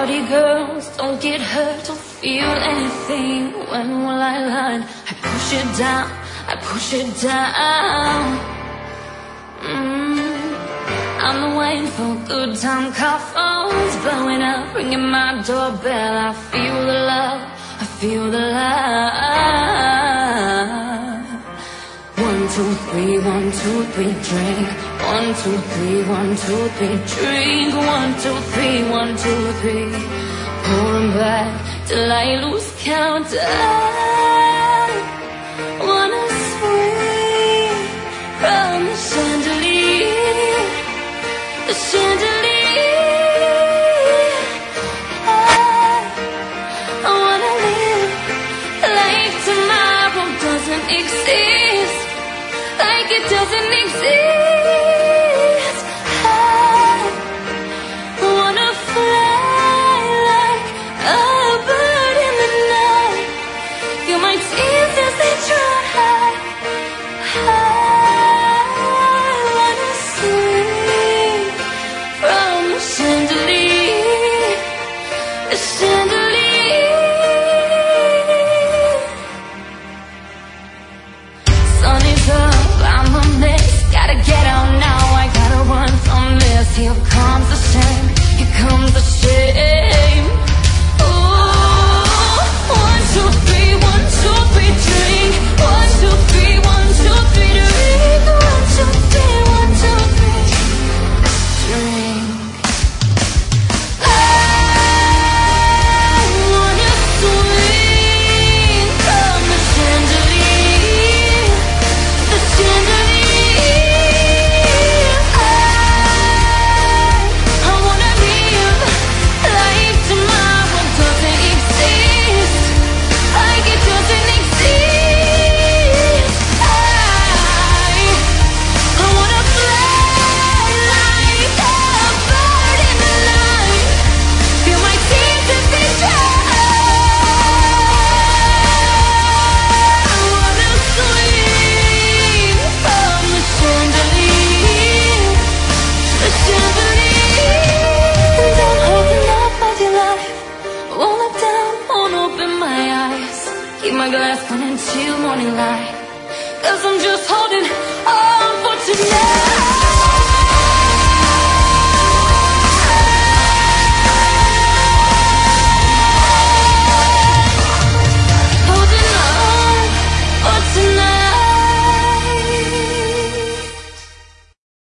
Party girls don't get hurt, don't feel anything. When will I learn? I push it down, I push it down. I'm waiting for good time, car phones blowing up, ringing my doorbell. I feel the love, I feel the love. 1, 2, 3, 1, 2, 3, drink. 1, 2, 3, 1, 2, 3, drink. 1, 2, 3, 1, 2, 3. Pulling back till I lose count. I wanna swing from the chandelier, the chandelier. I wanna live like tomorrow doesn't exist, like it doesn't exist. I wanna fly like a bird in the night. Feel my tears as they dry. I wanna swing from the chandelier, the chandelier. Sun is up, I'm a mess. Gotta get out now, I gotta run from this. Here comes the shame, here comes the shame. Oh, 1, 2, 3, 1, 2, 3, drink. 1, 2, 3, 1, 2, 3, drink. 1, 2, 3, 1, 2, 3, drink. I wanna swing from the chandelier, the chandelier. I wanna live like tomorrow doesn't exist, like it doesn't exist. I wanna fly like a bird in the night. Feel my tears as they dry. I wanna swing from the chandelier, the chandelier. Don't open up my dear life, won't look down, won't open my eyes. Keep my glass burning till morning light, 'cause I'm